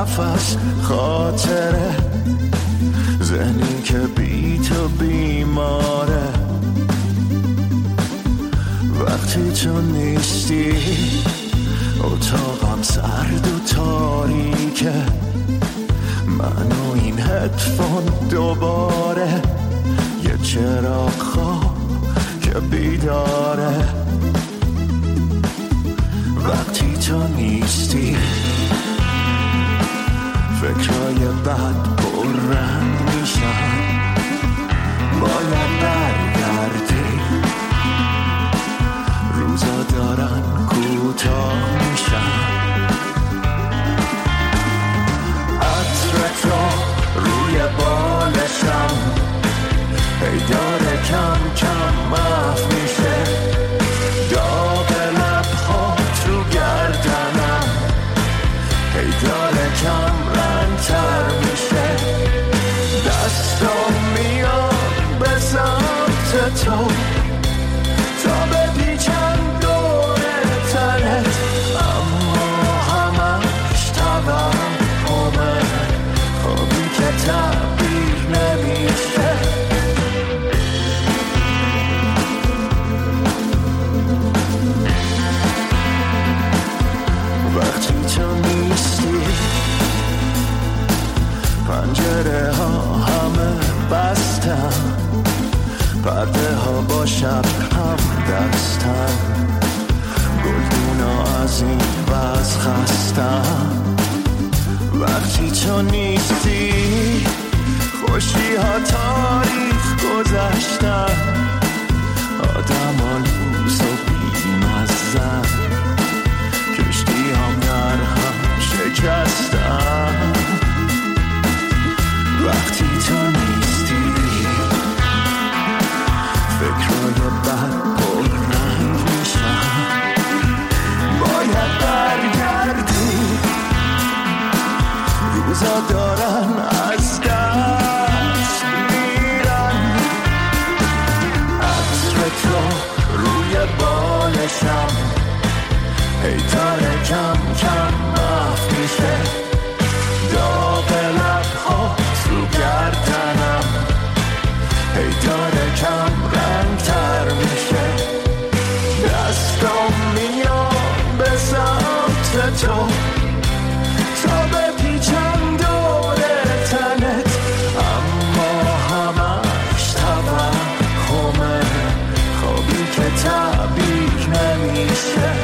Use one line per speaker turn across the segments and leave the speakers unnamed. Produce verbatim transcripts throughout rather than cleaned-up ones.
نفس خاطره، ذهنی که بی تو بیماره. وقتی تو نیستی اتاقم سرد و تاریکه، من و این هدفون دوباره یه چراغ خواب که بیداره. وقتی تو نیستی فکرهای بد پررنگ میشن، باید برگردی، روزا دارن کوتاه میشن. عطرت رو روی بالشم هی داره کم کم محو میشه، داغ لبهات رو گردنم هی داره کم رنگ تر میشه. دستم میاد به سمت تو تا بپیچم دور تنت، اما همش توهمه، خوابی که تعبیر نمیشه. وقتی تو نیستی پنجره ها همه بستن، پرده ها با شب هم دستن، گلدونا از این وز خستن. وقتی تو نیستی خوشی ها تاریخ گذشتن، آدم ها لوس و بیمزن، کشتی هم در هم شکستن. وقتی تو نیستی فکرهای بد پررنگ میشن، باید برگردی، روزا دارن از دست میرن. عطر تو روی بالشم هی داره کم کم محو میشه، داغ لبهات رو گردنم هی داره کم رنگ تر میشه. دستم میاد به سمت تو تا بپیچم دور تنت، اما همش توهمه، خوابی که تعبیر نمیشه.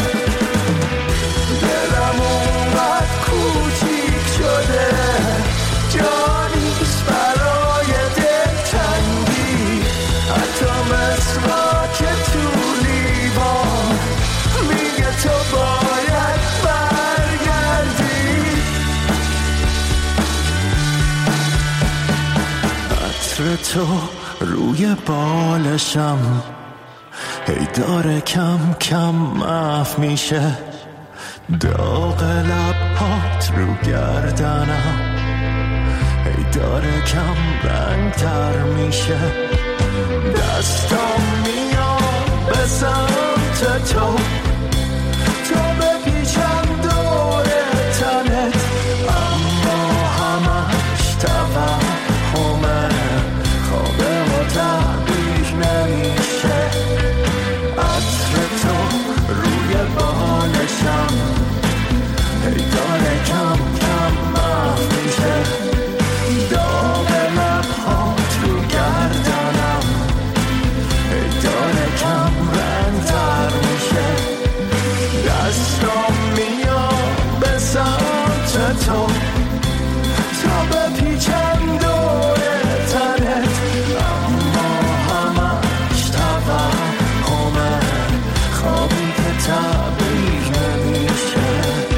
دلم اونقدر کوچیک شده جانیست برای دلتنگی، حتی مسواک تو لیوان میگه تو باید برگردی. عطر تو روی بالشم هی داره کم کم محو میشه، داغ لبهات رو گردنم هی داره کم رنگ تر میشه. دستم میاد به سمت تو تا بپیچم دور تنت، اما همش توهمه، خوابه و تعبیر نمیشه. عطر تو روی بالشم هی داره کم کم محو میشه، داغ لبهات رو گردنم هی داره کم رنگ تر میشه. دستم میاد به سمت تو تا بپیچم دور تنت، اما همش توهمه، خوابی که تعبیر نمیشه.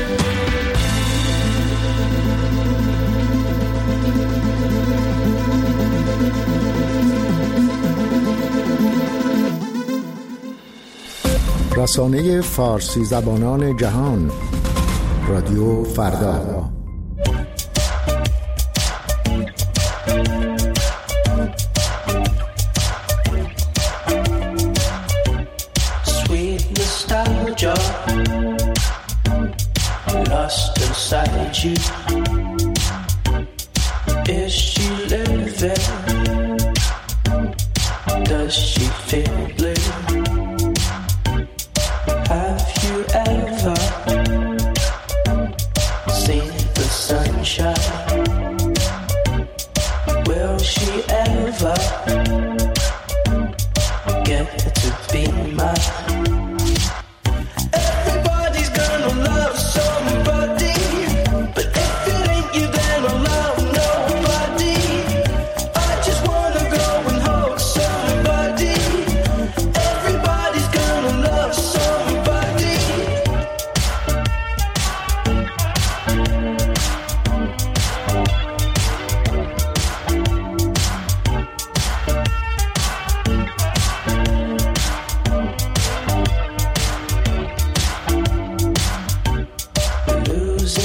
رسانه فارسی زبانان جهان، رادیو فردا.
Sweet nostalgia, lost inside you.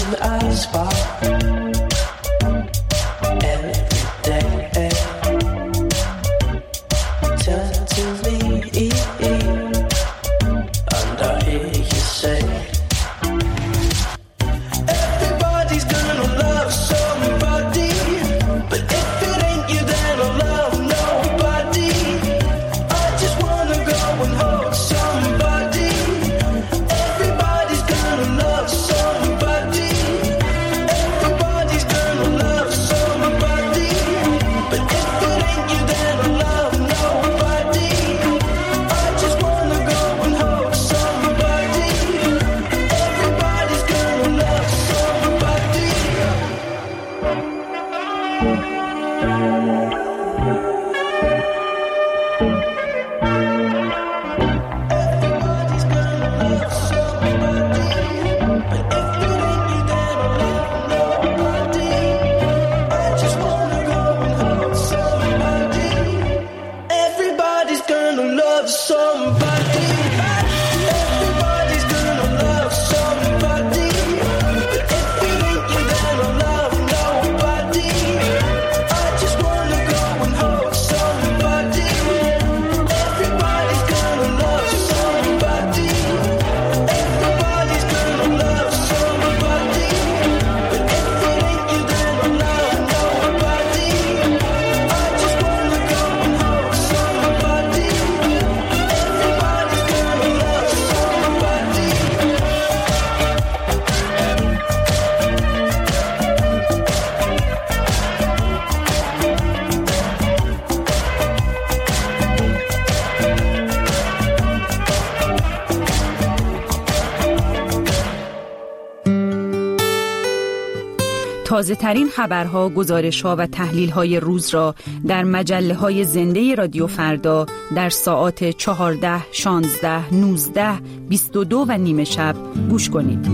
تازه ترین خبرها، گزارش‌ها و تحلیل‌های روز را در مجله‌های زنده رادیو فردا در ساعات چهارده، شانزده، نوزده، بیست و دو و نیمه شب گوش کنید.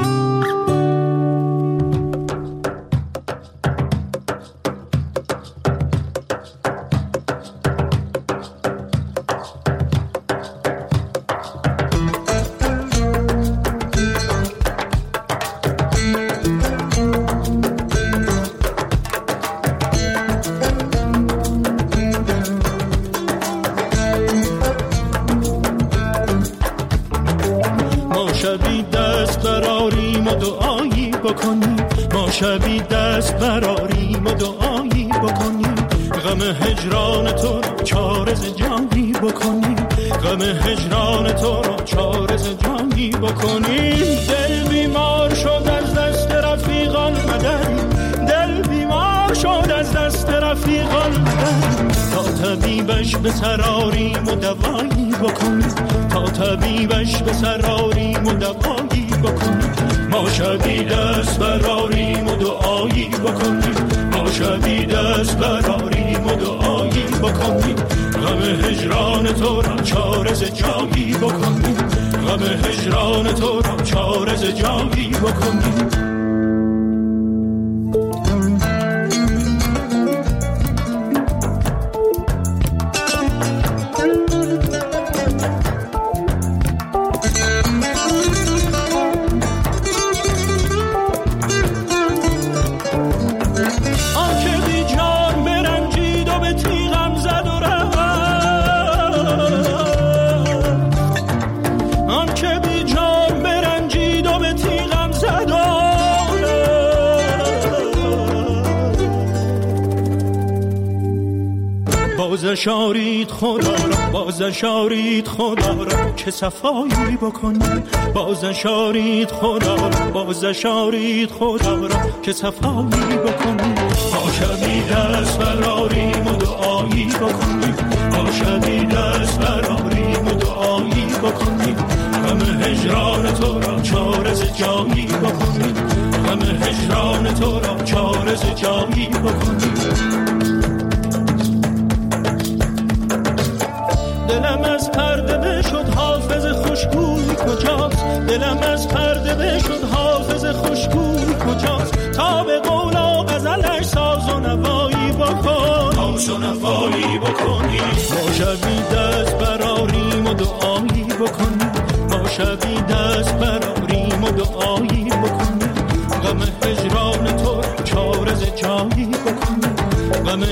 شبی دست براریم و دعایی بکنیم، غم هجران تو را چارز جانی بکنیم، غم هجران تو را چارز جانی بکنیم. دل بیمار شد از دست رفیقان مدد، دل بیمار شد از دست رفیقان مدد، تا طبیبش به سراریم و دوایی بکنیم، تا طبیبش به سراریم و دوایی بکنیم. ما شبی دست براریم و دعایی بکنیم، ما شبی دست براریم و دعایی بکنیم، غم هجران تو را چارز جایی بکنیم، غم هجران تو را چارز جایی بکنیم. بازشارید خدا را، بازشارید خدا را که صفایی بکنیم، بازشارید خدا را، بازشارید خدا را که صفایی بکنیم. ما شبی دست براریم و دعایی بکنیم، ما شبی دست براریم و دعایی بکنیم، غم هجران تو را چارز جایی بکنیم، غم هجران تو را چارز جایی بکنیم. دلم از پرده بشد حافظ خوشگوی کجاست، دلم از پرده بشد حافظ خوشگوی کجاست، تا به قول و غزلش ساز و نوایی بکن، ساز و نوایی بکنی. ما شبی دست براریم و دعایی بکنیم، ما شبی دست براریم و دعایی بکنیم،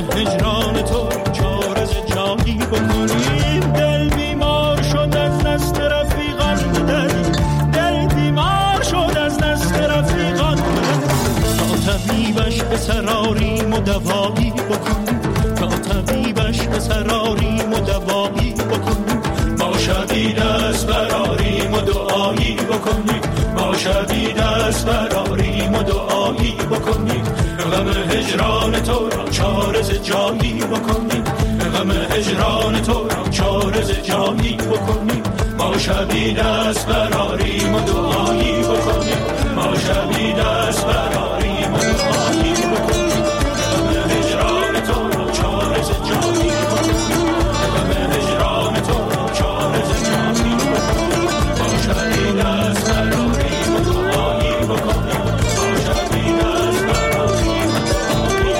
هجران تو چار از جایی بکنیم. دل بیمار شد از دست رفیقان بدهیم، دل بیمار شد از دست رفیقان بدهیم. تا طبیبش به سراریم و دوایی بکنیم، تا طبیبش به سراریم و دوایی بکنیم. ما شبی دست براریم و دعایی بکنیم، ما شبی دست براریم و دعایی بکنیم. غم هجران تو را چارز جایی بکنیم، غم هجران تو را چارز جایی بکنیم. ما شبی دست براریم و دعایی بکنیم، ما شبی دست براریم و دعایی بکنیم. غم هجران تو را چارز جایی بکنیم، غم هجران تو را چارز جایی بکنیم. ما شبی دست براریم و دعایی بکنیم، ما شبی دست براریم و دعایی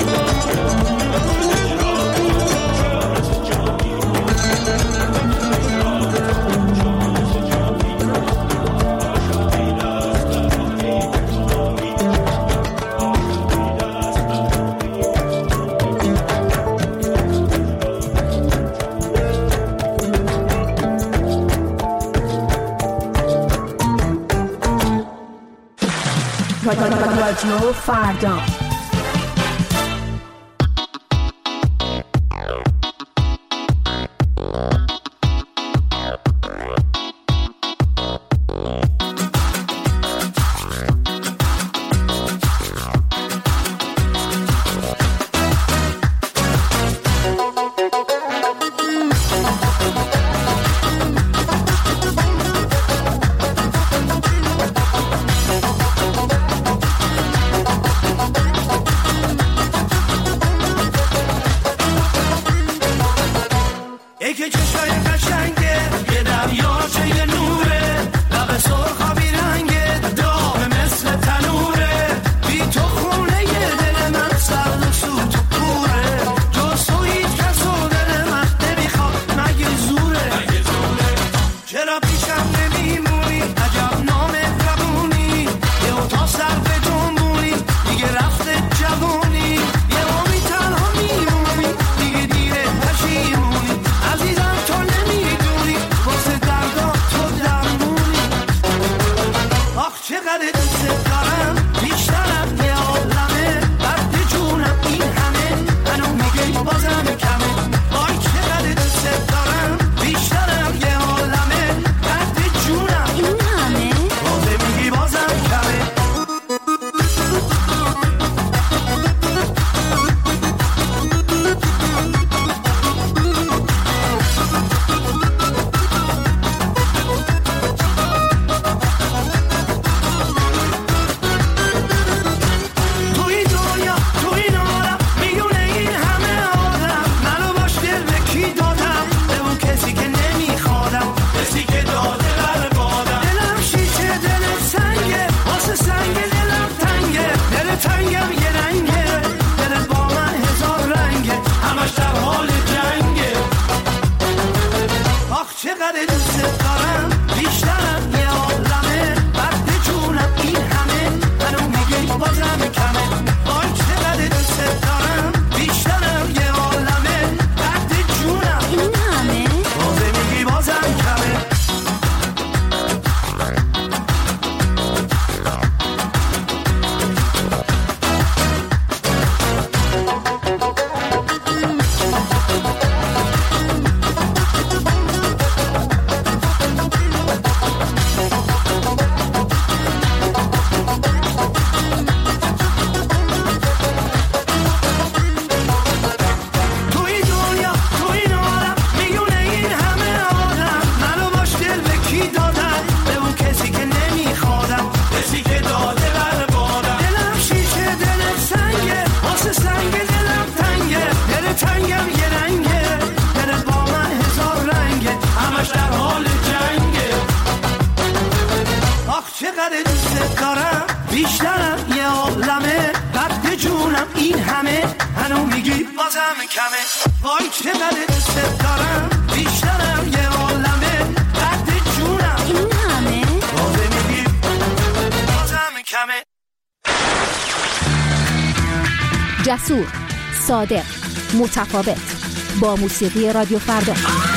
رادیو فردا.
بازم کمه وای چقدر دوست دارم بیشترم یه عالمه قد جونم این همه بازم میگی بازم کمه.
جسور، صادق، متفاوت با موسیقی رادیو فردا.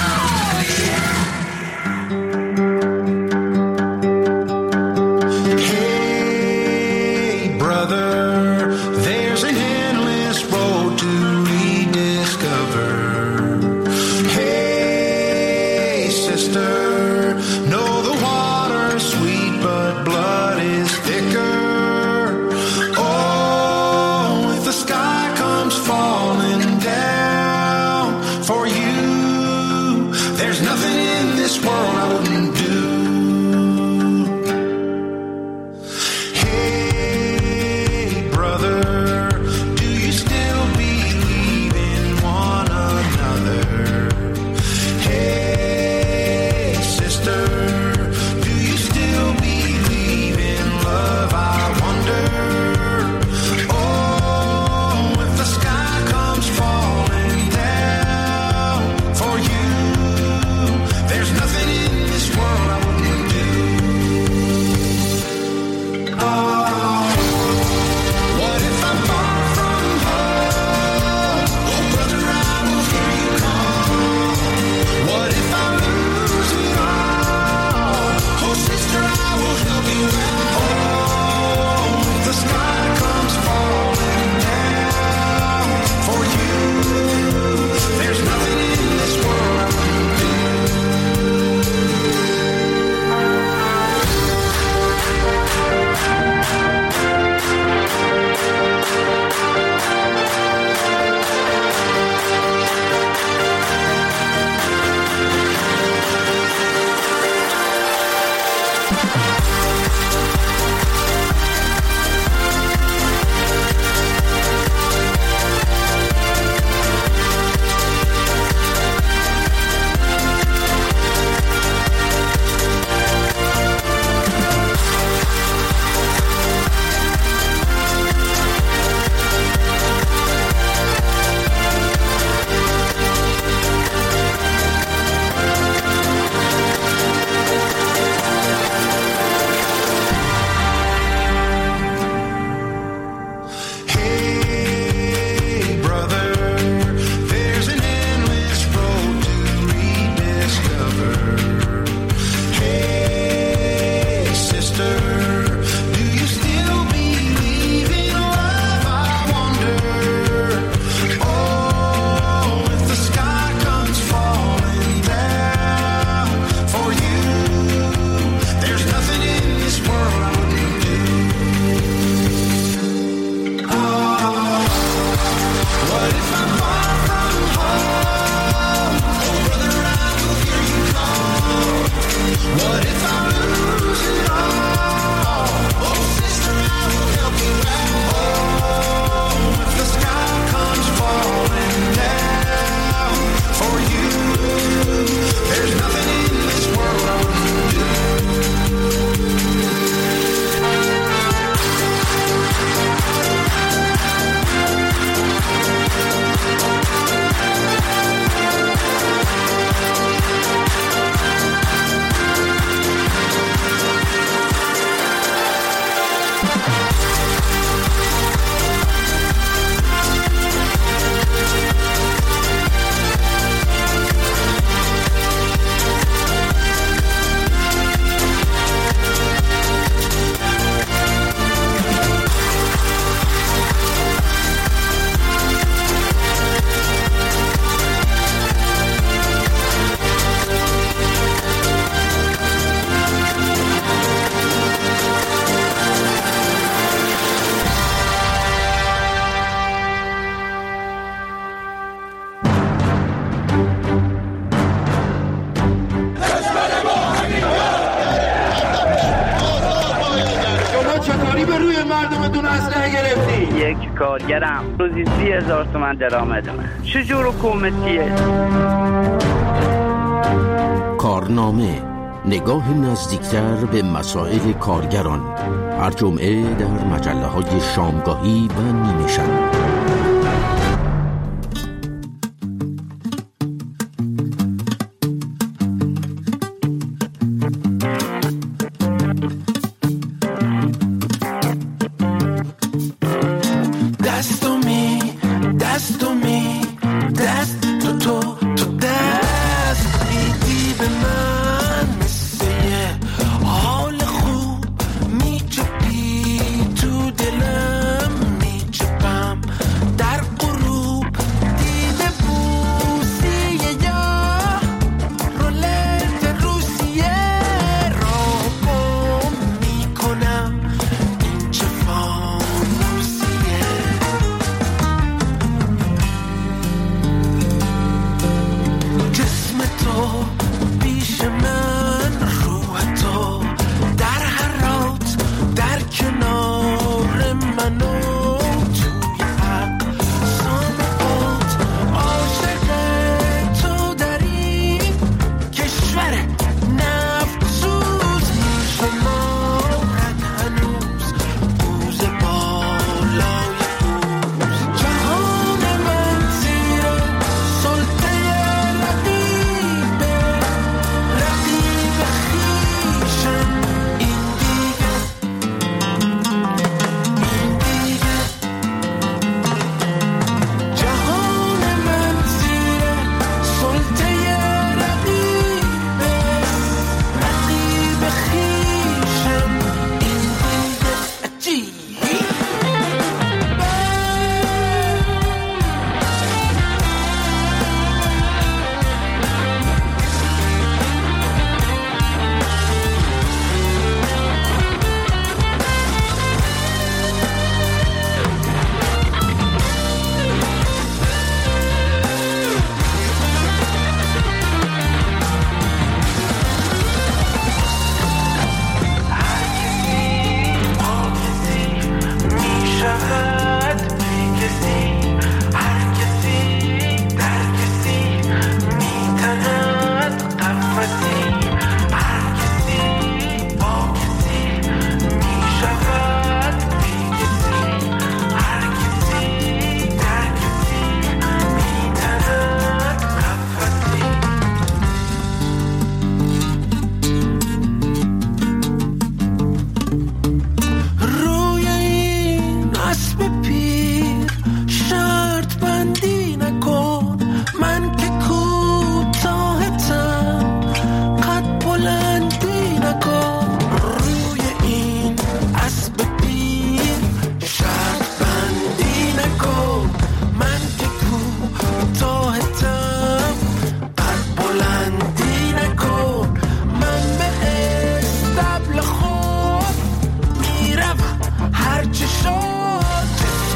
یک کارگرم روزی سی هزار تومن درآمدمه. چجور حکومتیه؟
کارنامه، نگاه نزدیکتر به مسائل کارگران، هر جمعه در مجله های شامگاهی و نیمه شب.
That's to me, that's to me.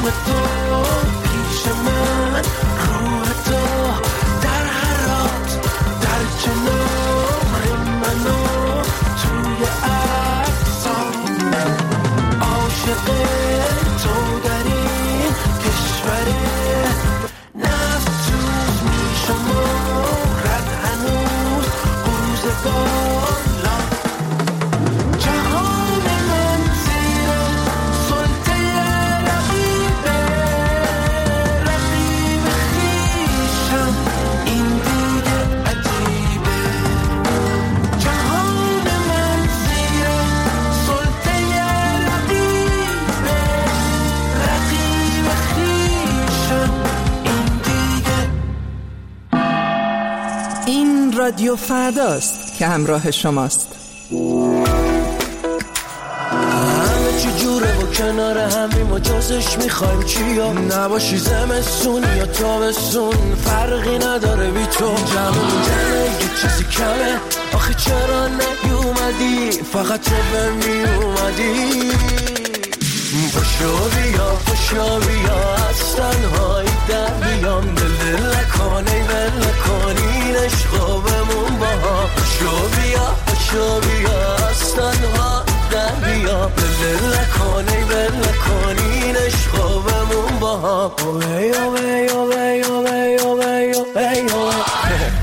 نام تو پیش من، روح تو در حرات در کنار منو توی اعصابم، عاشق تو در این کشوره، نفت توز میشمارد هنوز روزگار، جهان من زیر سلطه رقیبه، رقیب خویشم این دیگه عجیبه، جهان من زیر سلطه رقیبه، رقیب خویشم این دیگه.
این رادیو فرداست که همراه شماست.
همه چی جوره و کنار همیم و جزش میخوایم چیا، نباشی زمستون یا تابستون فرقی نداره بی تو، جمعون جمعه یه چیزی کمه، آخه چرا نیومدی فقط تو به میومدی، پشو بیا پشو بیا از تنهایی در بیام، دل دل نکنی ول نکنین عشقا بمون با هم، پشو بیا پشو بیا از تنها در بیام، دل دل نکنی ول نکنین عشقا بمون با هم، اوه اوه اوه اوه اوه اوه اوه.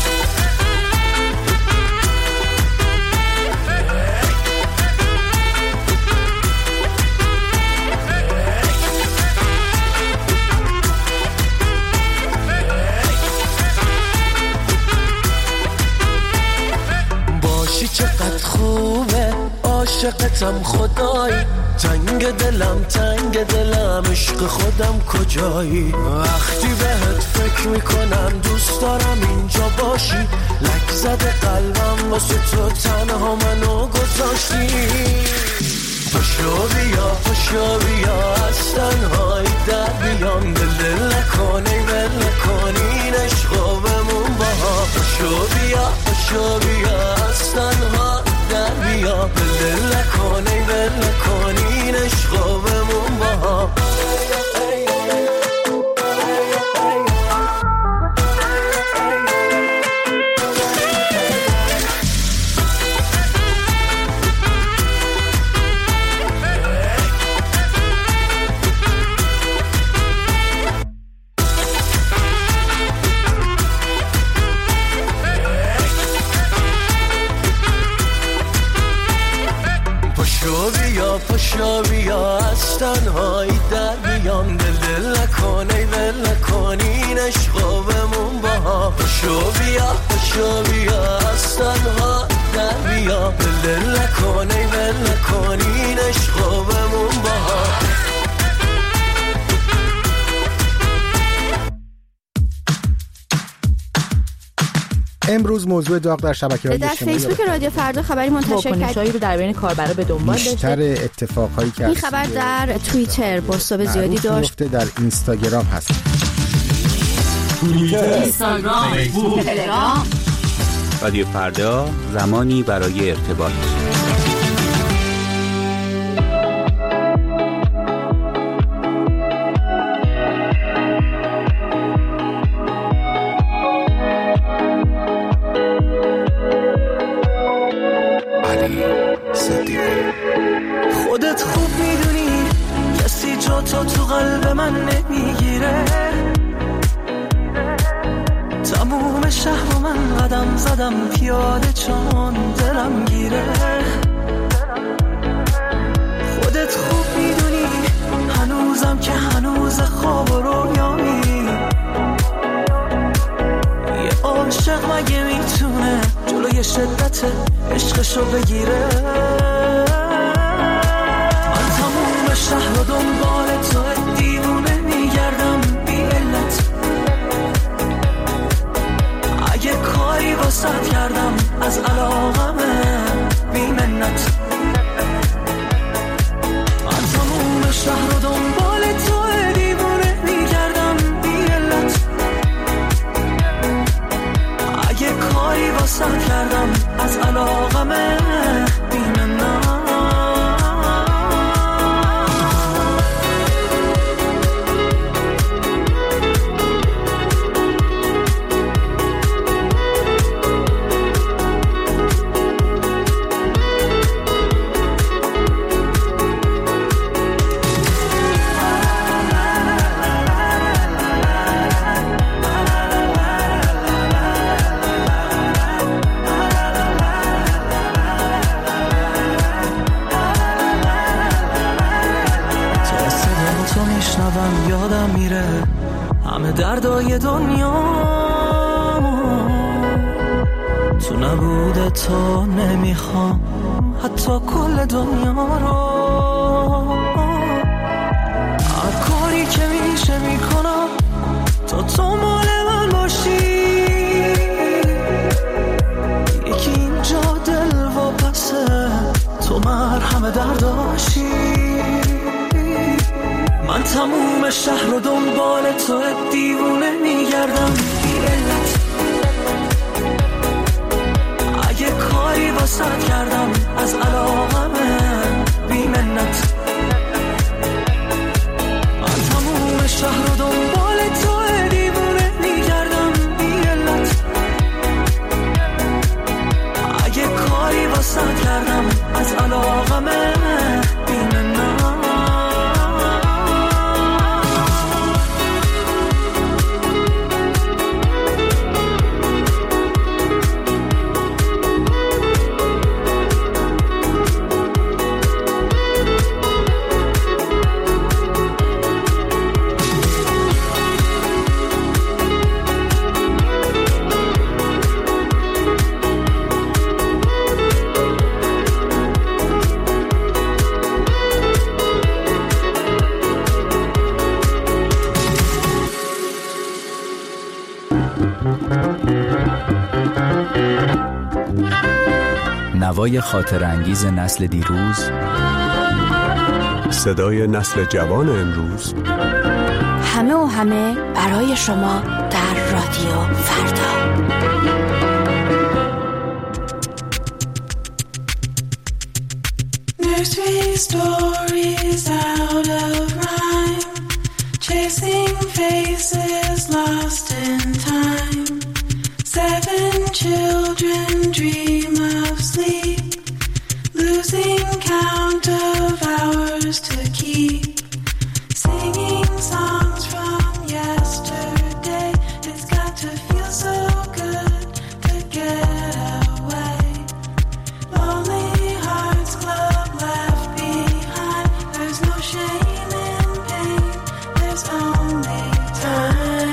چقدر خوبه عاشقتم خدایی، تنگ دلم تنگ دلم عشق خودم کجایی، وقتی بهت فکر میکنم دوست دارم اینجا باشی، لک زده قلبم واسه تو تنها منو گذاشتی، پشو بیا پشو بیا از تنهایی در بیام، دل دل نکنی ول نکنین عشقا بمون با هم، پشو بیا پشو بیا از تنها در بیام، دل دل نکنی ول نکنین عشقا بمون با هم. پشو بیا از تنهایی در بیام، دل دل نکنی ول نکنین عشقا بمون با هم، پشو بیا پشو بیا از تنها در بیام، دل دل نکنی ول نکنین عشقا بمون با هم.
امروز موضوع داغ در شبکه‌های
در
اجتماعی
فیسبوک رادیو فردا خبری منتشر
واکنش‌هایی رو در بین کاربرا به دنبال داشته.
بیشتر اتفاقهایی که
این خبر در توییتر بازتاب زیادی داشت،
در اینستاگرام هست.
توییتر، اینستاگرام، فیسبوک، تلگرام.
رادیو فردا، زمانی برای ارتباط.
خودت خوب میدونی کسی جا تو تو قلب من نمیگیره، تموم شهر و من قدم زدم پیاده چون دلم گیره، خودت خوب میدونی هنوزم که هنوز خواب و رویامی، یه عاشق مگه میتونه جلوی شدت عشقشو بگیره، من تموم شهر و دنبال تو دیوونه میگردم بی علت، اگه کاری واسط کردم از علاقمه بی منت، من تموم شهر و دنبال تو دیوونه میگردم بی علت، اگه کاری واسط کردم از علاقمه بی منت. میشنوم یادم میره همه دردای دنیا، تو نبوده تو نمیخوام حتی کل دنیا رو. هر کاری که میشه میکنم تا تو مال من باشی، یکی اینجا دل و پسه تو مرهم درداشی. من تموم شهر رو دنبال تو دیوونه میگردم بی علت، اگه کاری واسط کردم از علاقمه بی منت. من تموم شهر رو دنبال تو دیوونه میگردم بی علت، اگه کاری واسط کردم از علاقمه بی منت.
نوای خاطر انگیز نسل دیروز،
صدای نسل جوان امروز،
همه و همه برای شما در رادیو فردا.
Nursery stories out of rhyme, chasing faces lost in time. Seven children dream of sleep, losing count of hours to keep. Singing songs from yesterday, it's got to feel so good to get away. Lonely Hearts Club left behind, there's no shame in pain, there's only time.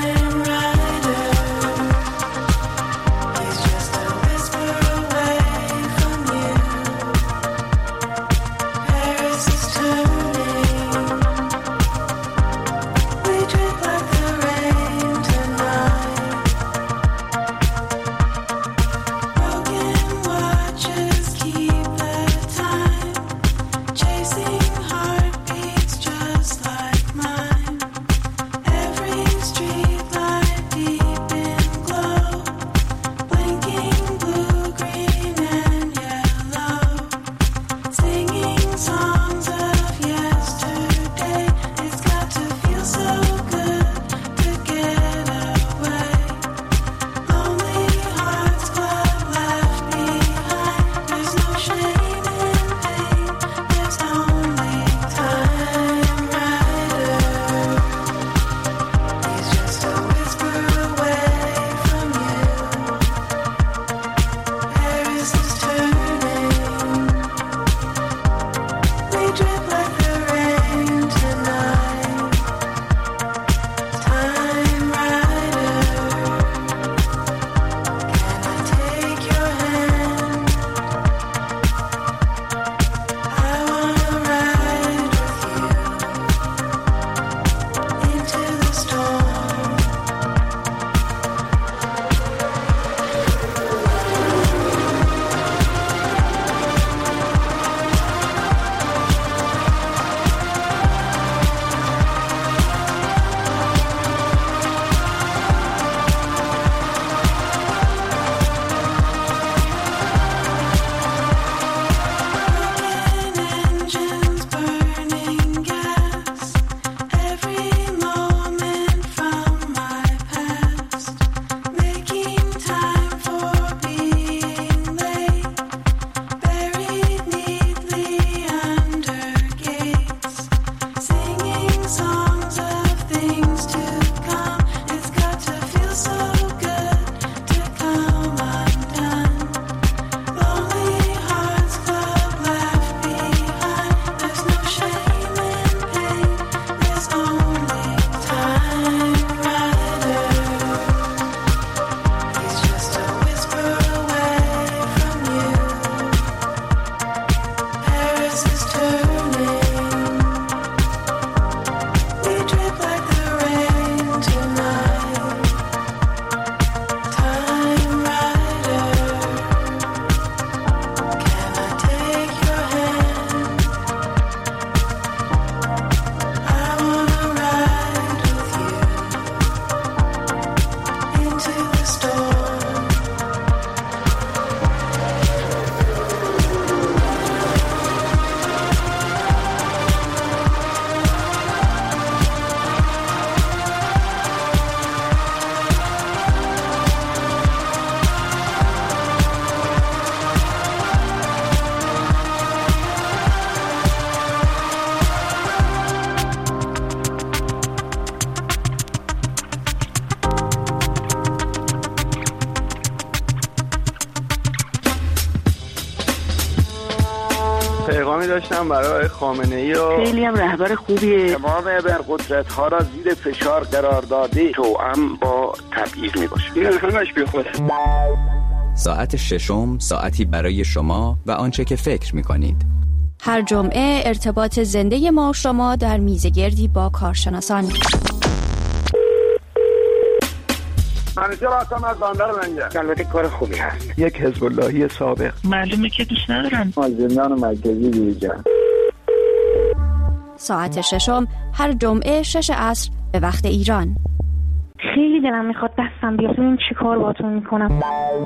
داشتم برای خامنه‌ای و
خیلی هم رهبر خوبیه.
تمام ابرقدرت‌ها را زیر فشار قرار داده توأم با تبعیض میباشه.
این همش بیخوده.
ساعت ششم ساعتی برای شما و آنچه که فکر می‌کنید.
هر جمعه ارتباط زنده ما و شما در میزگردی با کارشناسان.
منیجر هستم از بندر منجر. البته کار خوبی هست.
یک حزب اللهی سابق.
معلومه که دوست ندارن.
از زندان مرکزی بیرون.
ساعت ششم هر جمعه شش عصر به وقت ایران.
خیلی دلم میخواد دستم بیاد ببین چی کار باهاتون میکنم.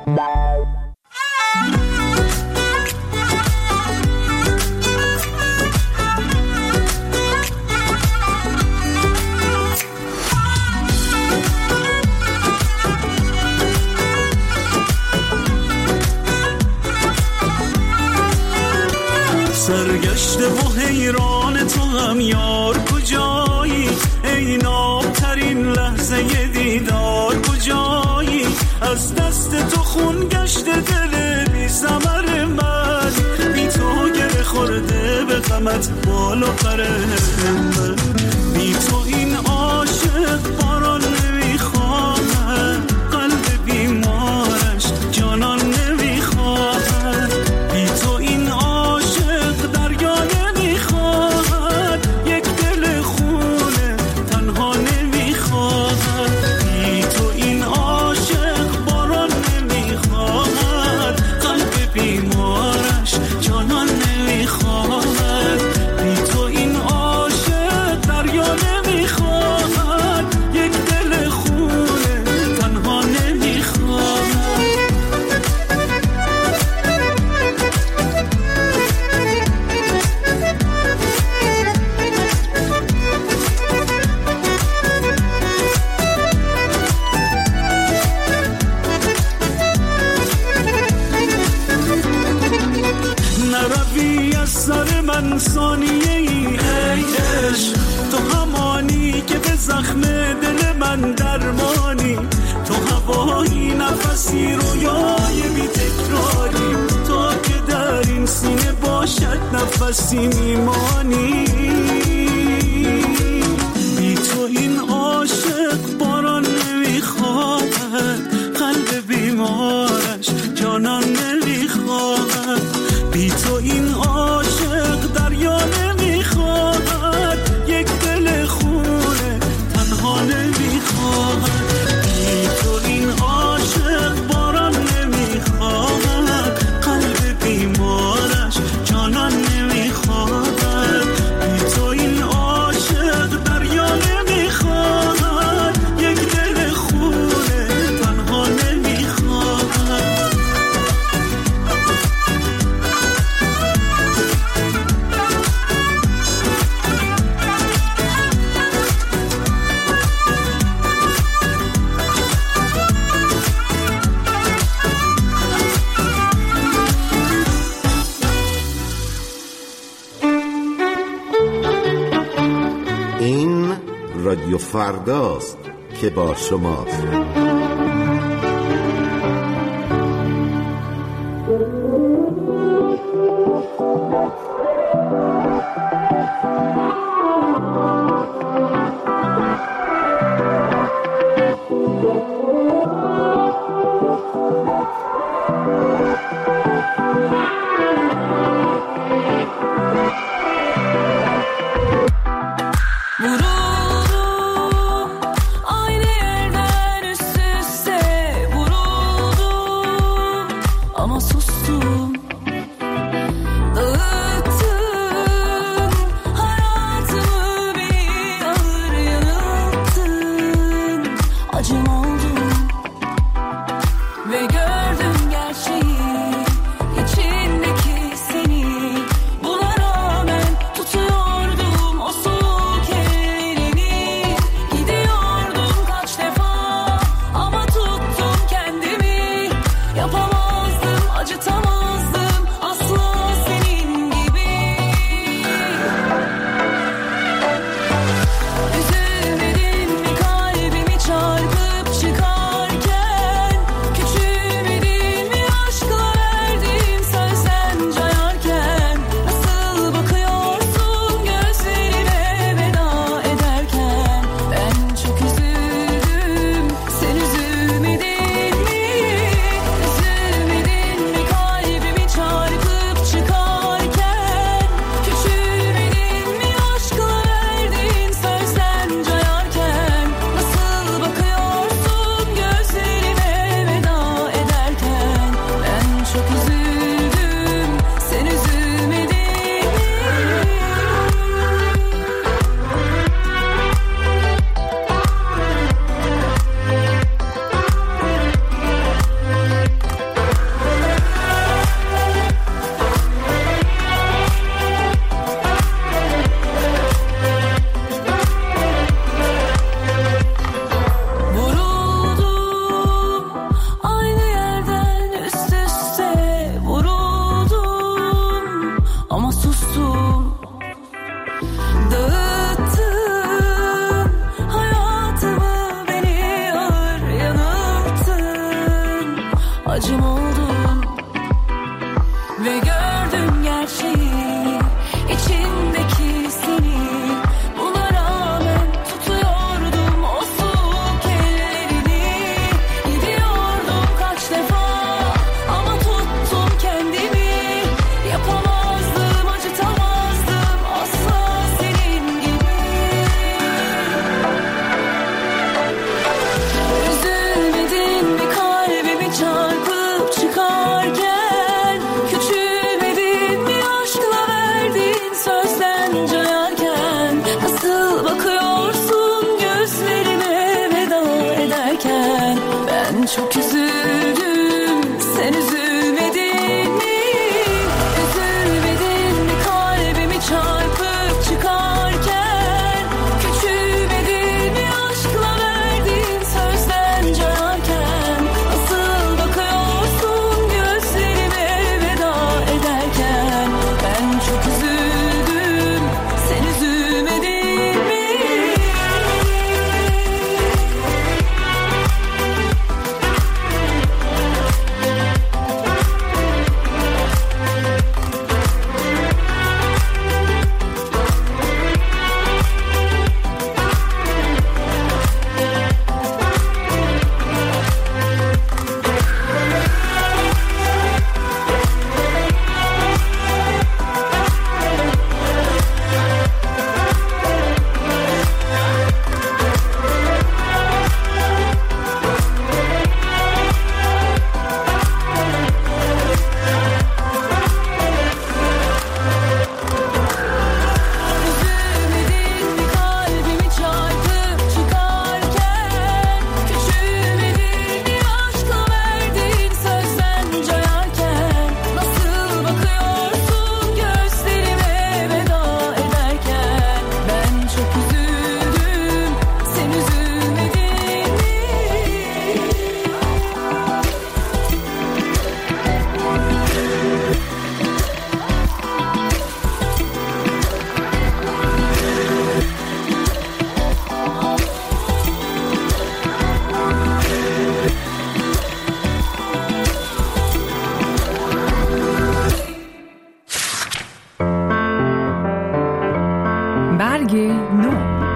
سرگشته و حیران تو هم یار کجایی، ای نابترین لحظه دیدار کجایی، از دست تو خون گشته دل بی ثمر من، بی تو گره خورده به غمت بال و پر من، بی تو این عاشق باران نمیخواهد، قلب بیمارش جانان نمیخواهد، بی تو این عاشق دریا نمیخواهد، یک دل خونه تنها نمیخواهد، بی تو این عاشق باران نمیخواهد، قلب بیمارش جانان نمیخواهد، بی تو این عاشق دریا نمیخواهد، یک دل خونه تنها نمیخواهد. نروی از سر من ثانیه ای ای عشق، تو همانی که به زخم دل من درمانی، تو هوایی نفسی رویای بی تکراری، تا که در این سینه باشد نفسی میمانی، بی تو این عاشق باران نمیخواهد، قلب بیمارش جانان نمیخواهد، بی تو این عاشق دریا نمیخواهد، یک دل خونه تنها نمیخواهد، بی تو این عاشق باران نمیخواهد، قلب بیمارش جانان نمیخواهد، بی تو این عاشق دریا نمیخواهد، یک دل خونه تنها نمیخواهد.
این رادیو فرداست که با شماست.
Vuruldu aynı yerden üstüne.
çok üzüldüm, sen üzülmedin mi? Üzülmedin mi kalbimi çarpıp çıkarken? Küçülmedin mi aşkla verdiğin sözden cayarken? Nasıl bakıyorsun gözlerime veda ederken? Ben çok üzüldüm, sen üzülmedin mi?
برگ نو.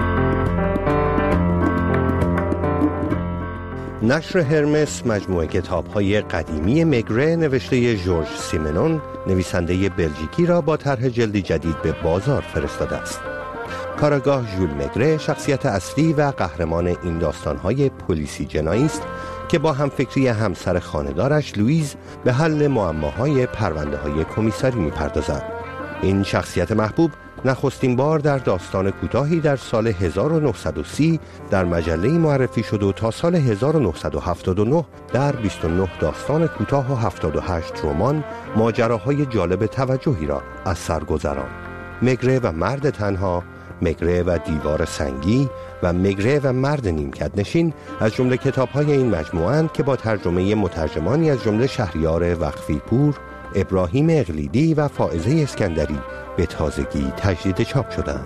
نشر هرمس مجموعه کتاب‌های قدیمی مگره نوشته ژورژ سیمنون نویسنده بلژیکی را با طرح جلدی جدید به بازار فرستاده است. کاراگاه ژول مگره شخصیت اصلی و قهرمان این داستان‌های پلیسی جنایی است که با همفکری همسر خانه‌دارش لوئیز به حل معماهای پرونده‌های کمیساری می‌پردازد. این شخصیت محبوب نخستین بار در داستان کوتاهی در سال هزار و نهصد و سی در مجله معرفی شد و تا سال هزار و نهصد و هفتاد و نه در بیست و نه داستان کوتاه و هفتاد و هشت رمان ماجراهای جالب توجهی را از سر گذراند. مگره و مرد تنها، مگره و دیوار سنگی و مگره و مرد نیمکت نشین از جمله کتاب‌های این مجموعه‌اند که با ترجمه مترجمانی از جمله شهریار وقفی پور، ابراهیم اقلیدی و فائزه اسکندری به تازگی تجدید چاپ شدند.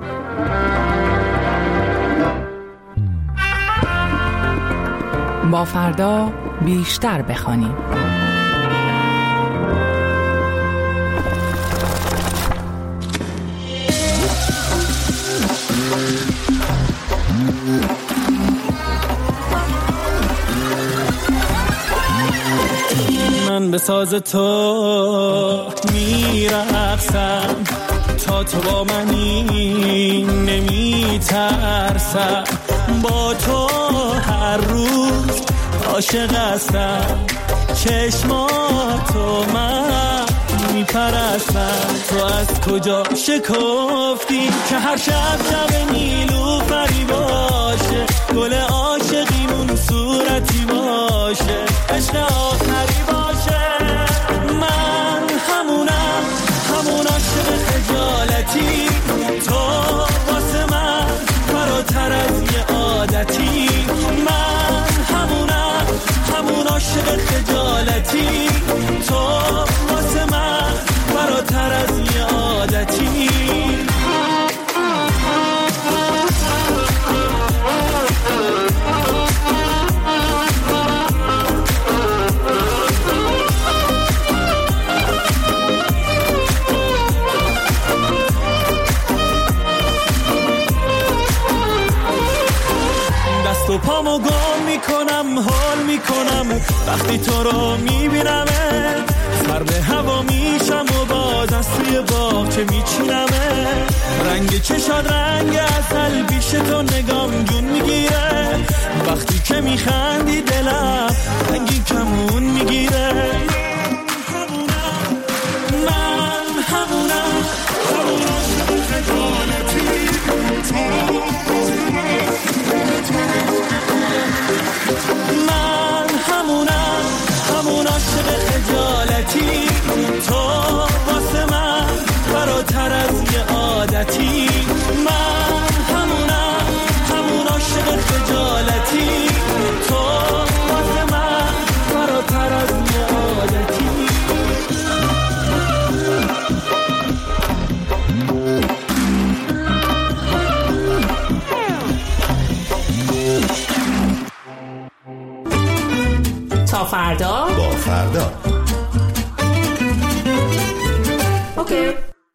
با فردا بیشتر بخوانیم.
من به ساز تو میرقصم، تا تو با منی نمیترسم، با تو هر روز عاشق هستم، چشماتو من میپرستم. تو از کجا شکفتی که هر شب شب نیلوفری باشه، گل عاشقیمون صورتی باشه، عشق آخری باشه. من همونم، همون عاشق خجالتی، تو واسه من فراتر از یه عادتی. من همونم، همون عاشق خجالتی، تو واسه من فراتر از یه عادتی. تو پامو گم میکنم، حال میکنم وقتی تو رو میبینمه، سر به هوا میشم و باز از توی باغچه میچینمه. رنگ چشاد رنگ عسل، پیش تو نگام جون میگیره، وقتی که میخندی دلم رنگی کمون میگیره. من همونم، همون عاشق خجالتی، من همون
تا فردا
با فردا.
اوکی.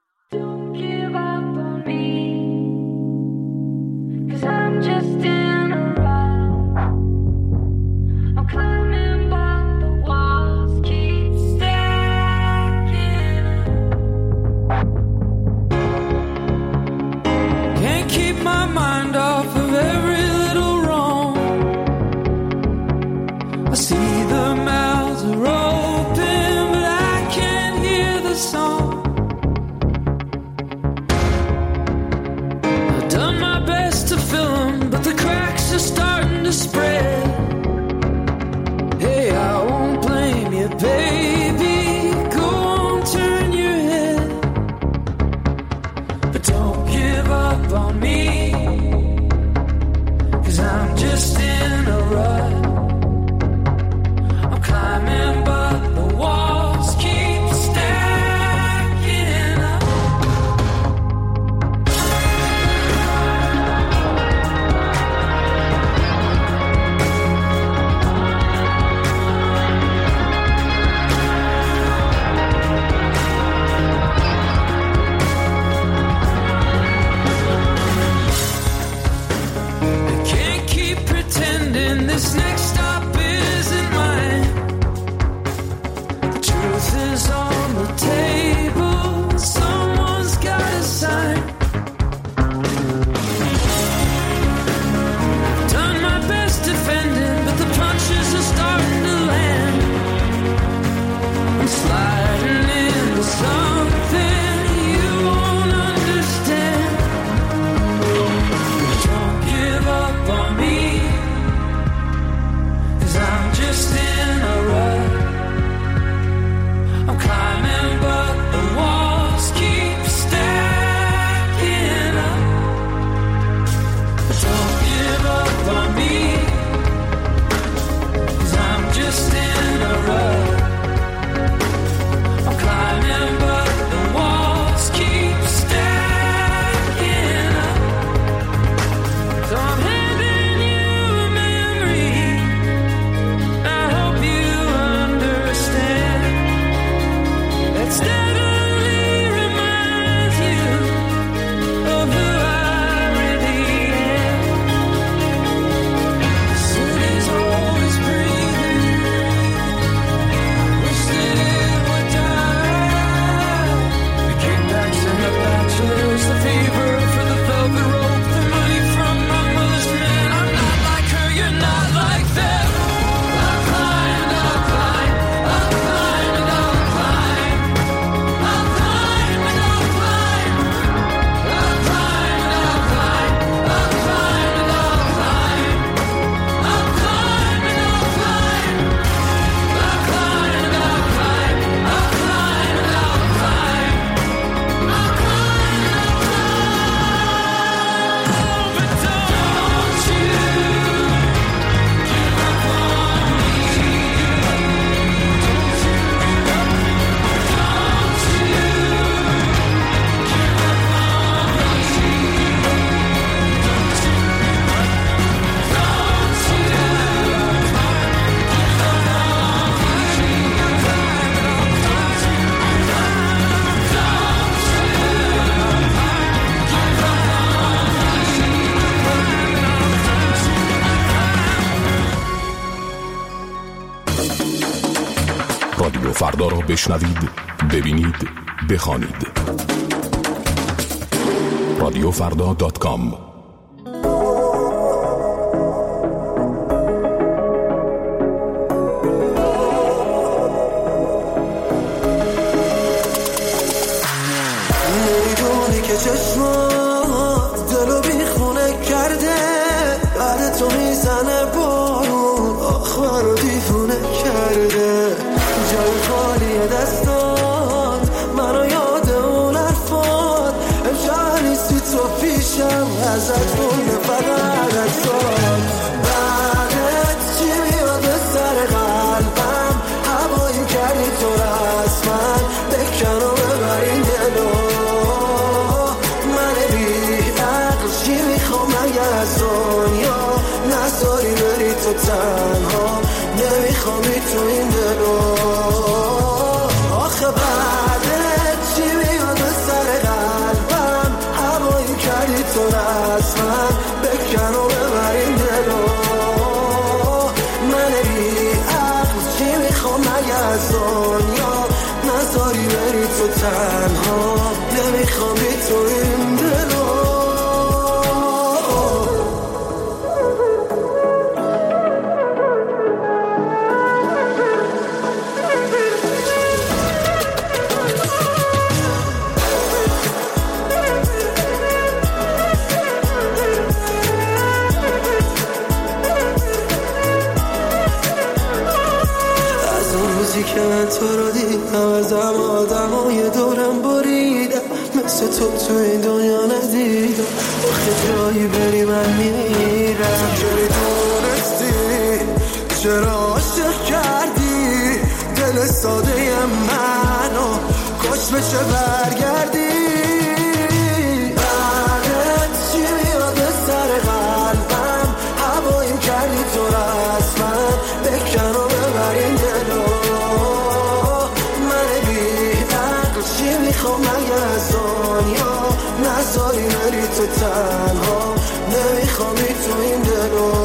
رادیو فردا را بشنوید، ببینید، بخوانید. رادیو فردا دات کام.
میدونی که چشمات دلو بیخونه کرده، بعد تو میزنه بارون آخر رو دیفونه کرده، جای خالی دستات منو یاد اون حرفات، امشب نیستی تو پیشم ازت مونده فقط عکسات، بعدت چی میاد سر قلبم، هوایی کردی تو رسمن بکن و ببر این دلو، من بی عقل چی میخواد نمیخوام اگه از دنیا نذاری بری تو تنها نمیخوامی تو این دلو آخه بعدت چی میاد به سر قلبم هوایی کردی تو رسمن بکن و ببر این دلو من بی عقل چی میخوام اگه از دنیا نذاری بری تو تنها نمیخوامی تو این دلو که من تو رو دیدم ازم آدمای دورم بریدم مثل تو تو این دنیا ندیدم وقتی جایی بری من میرم چرا دونستی چرا عاشق کردی دل ساده منو کش بشه برگردی بعدت چی میاد به سر قلبم هوایی کردی تو رسمن بکن و ببر این دلو چی میخوام اگه از دنیا نذاری بری تو تنها نمیخوامی تو این دلو